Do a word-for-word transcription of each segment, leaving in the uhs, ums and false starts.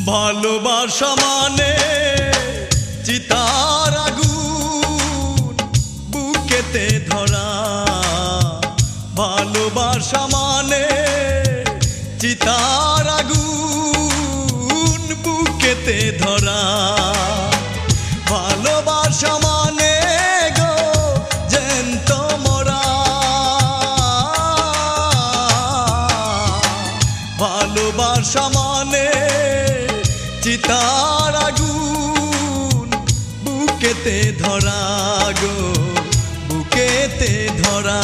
ভালোবাসা মানে চিতার আগুন বুকেতে ধরা, ভালোবাসা মানে চিতার আগুন বুকেতে ধরা, ভালোবাসা মানে গো জ্যান্ত মরা, ভালোবাসা মানে চিতার আগুন বুকেতে ধরা গো বুকেতে ধরা।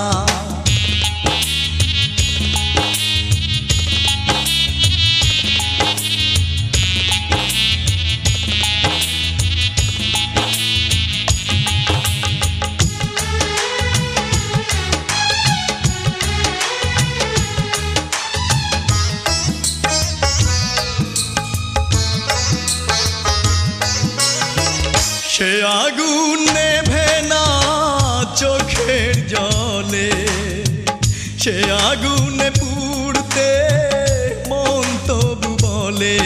সে আগুন নেভে না চোখের জলে, সে আগুনে পুড়তে মন তবু বলে,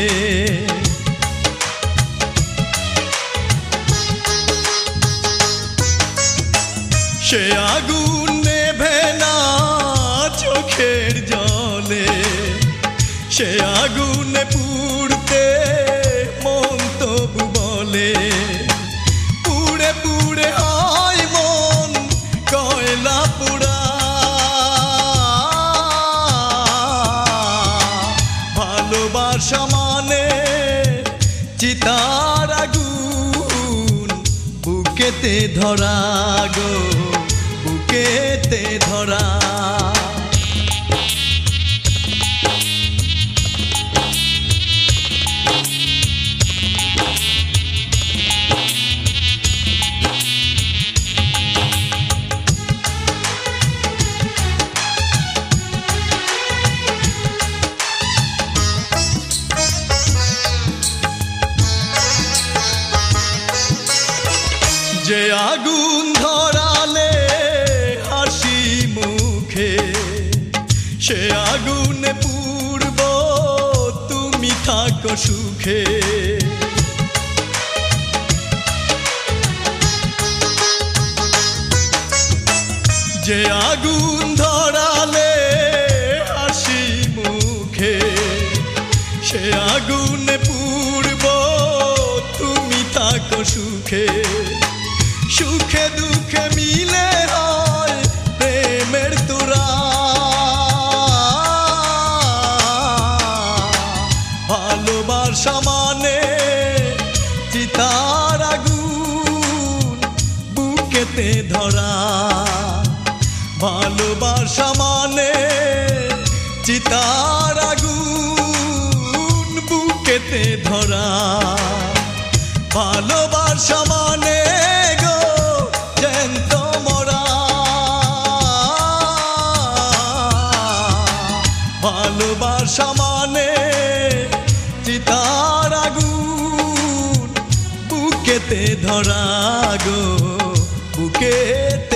সে আগুন নেভে না চোখের জলে, সে আগুনে পুড়তে মন তবু বলে, পুড়ে হয় মন কয়লা পুড়া, ভালোবাসা মানে চিতার আগুন বুকেতে ধরা গো বুকেতে ধরা। যে আগুন ধরালে হাসি মুখে, সে আগুনে পুড়ব তুমি থাকো সুখে, যে আগুন ধরালে হাসি মুখে, সে আগুনে পুড়ব তুমি থাকো সুখে, সুখে দুঃখে মিলে হয় প্রেমের তোরা, ভালোবাসা মানে চিতার আগুন বুকেতে ধরা, ভালোবাসা মানে চিতার আগুন বুকেতে ধরা, ভালোবাসা মানে ভালোবাসা মানে চিতার আগুন বুকেতে ধরা গো বুকেতে